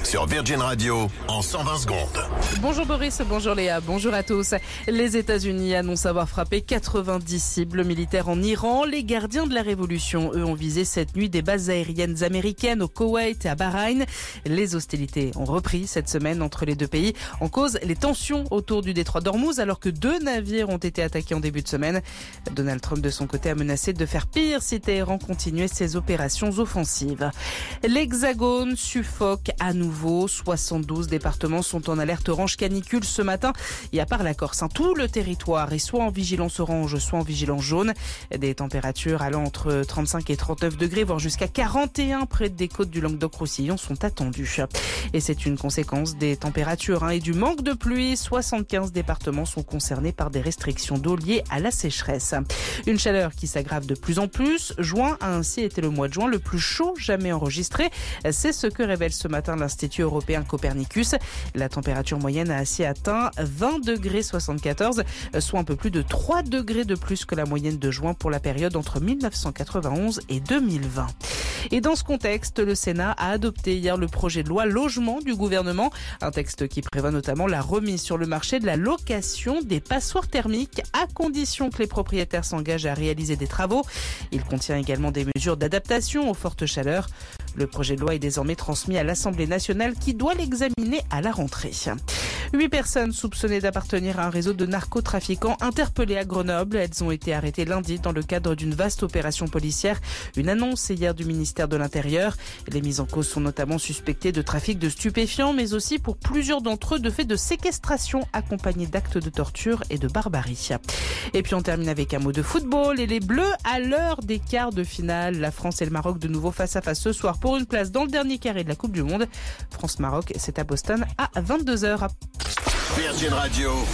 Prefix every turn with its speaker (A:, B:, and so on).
A: sur Virgin Radio en 120 secondes.
B: Bonjour Boris, bonjour Léa, bonjour à tous. Les États-Unis annoncent avoir frappé 90 cibles militaires en Iran. Les gardiens de la révolution, eux, ont visé cette nuit des bases aériennes américaines au Koweït et à Bahreïn. Les hostilités ont repris cette semaine entre les deux pays. En cause, les tensions autour du détroit d'Ormuz, alors que 2 navires ont été attaqués en début de semaine. Donald Trump, de son côté, a menacé de faire pire si Téhéran continuait ses opérations offensives. L'Hexagone suffoque à nouveau. 72 départements sont en alerte orange canicule ce matin. Et à part la Corse, tout le territoire est soit en vigilance orange, soit en vigilance jaune. Des températures allant entre 35 et 39 degrés, voire jusqu'à 41 près des côtes du Languedoc-Roussillon sont attendues. Et c'est une conséquence des températures et du manque de pluie. 75 départements sont concernés par des restrictions d'eau liées à la sécheresse. Une chaleur qui s'aggrave de plus en plus. Juin a ainsi été le mois de juin le plus chaud jamais enregistré. C'est ce que révèle ce matin l'Institut européen Copernicus. La température moyenne a ainsi atteint 20,74 degrés, soit un peu plus de 3 degrés de plus que la moyenne de juin pour la période entre 1991 et 2020. Et dans ce contexte, le Sénat a adopté hier le projet de loi logement du gouvernement. Un texte qui prévoit notamment la remise sur le marché de la location des passoires thermiques à condition que les propriétaires s'engagent à réaliser des travaux. Il contient également des mesures d'adaptation aux fortes chaleurs. Le projet de loi est désormais transmis à l'Assemblée nationale qui doit l'examiner à la rentrée. 8 personnes soupçonnées d'appartenir à un réseau de narcotrafiquants interpellées à Grenoble. Elles ont été arrêtées lundi dans le cadre d'une vaste opération policière. Une annonce hier du ministère de l'Intérieur. Les mises en cause sont notamment suspectées de trafic de stupéfiants, mais aussi pour plusieurs d'entre eux de faits de séquestration accompagnés d'actes de torture et de barbarie. Et puis on termine avec un mot de football et les Bleus à l'heure des quarts de finale. La France et le Maroc de nouveau face à face ce soir pour une place dans le dernier carré de la Coupe du Monde. France-Maroc, c'est à Boston à 22h.
A: Virgin Radio.